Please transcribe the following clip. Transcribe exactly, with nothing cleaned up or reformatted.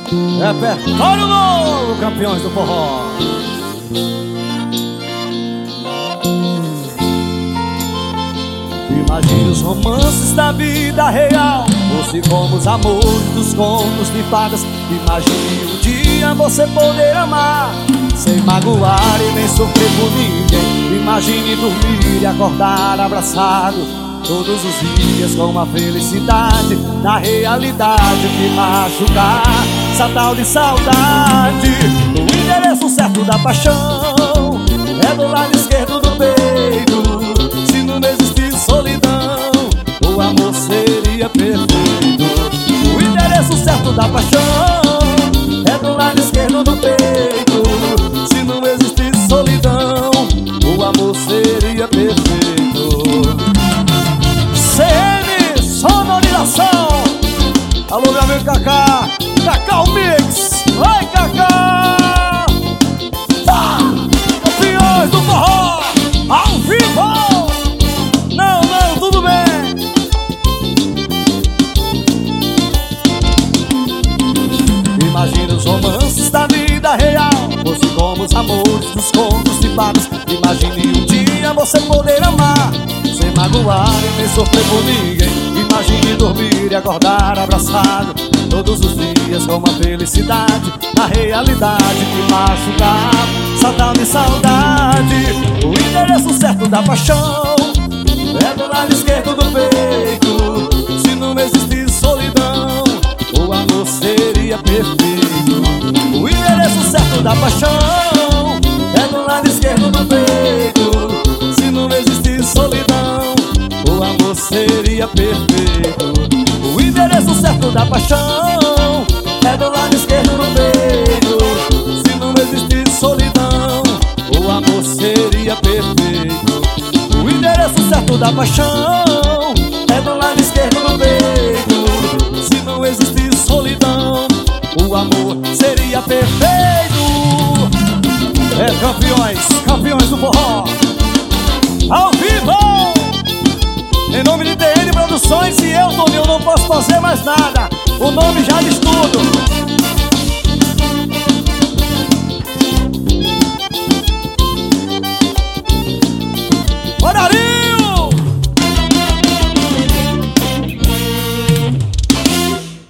Repertório novo, campeões do forró. Imagine os romances da vida real fosse como os amores dos contos de fadas. Imagine um dia você poder amar sem magoar e nem sofrer por ninguém. Imagine dormir e acordar abraçado todos os dias com uma felicidade. Na realidade que machucar essa tal de saudade. O endereço certo da paixão é do lado esquerdo do peito. Se não existisse solidão, o amor seria perfeito. O endereço certo da paixão é do lado esquerdo do peito. Se não existisse solidão, o amor seria perfeito. C M Sonorização. Alô, meu amigo Kaká, Kaká o Mix. Vai, Kaká! Tá! Campeões do forró ao vivo! Não, não, tudo bem. Imagina os romances da vida real fosse como os amores dos contos de fadas. Imagine um dia você poder amar sem magoar e nem sofrer por ninguém. Imagine dormir e acordar abraçado todos os dias com uma felicidade. Na realidade que machucar essa tal de saudade. O endereço certo da paixão é do lado esquerdo do peito. Se não existisse solidão, o amor seria perfeito. O endereço certo da paixão é do lado esquerdo do peito. Se não existisse solidão, o amor seria perfeito. O endereço certo da paixão é do lado esquerdo do peito. Se não existisse solidão, o amor seria perfeito. O endereço certo da paixão é do lado esquerdo do peito. Se não existisse solidão, o amor seria perfeito. É campeões, campeões do forró ao vivo! Em nome de T N Produções e eu, Toninho, não posso fazer mais nada. O nome já diz tudo.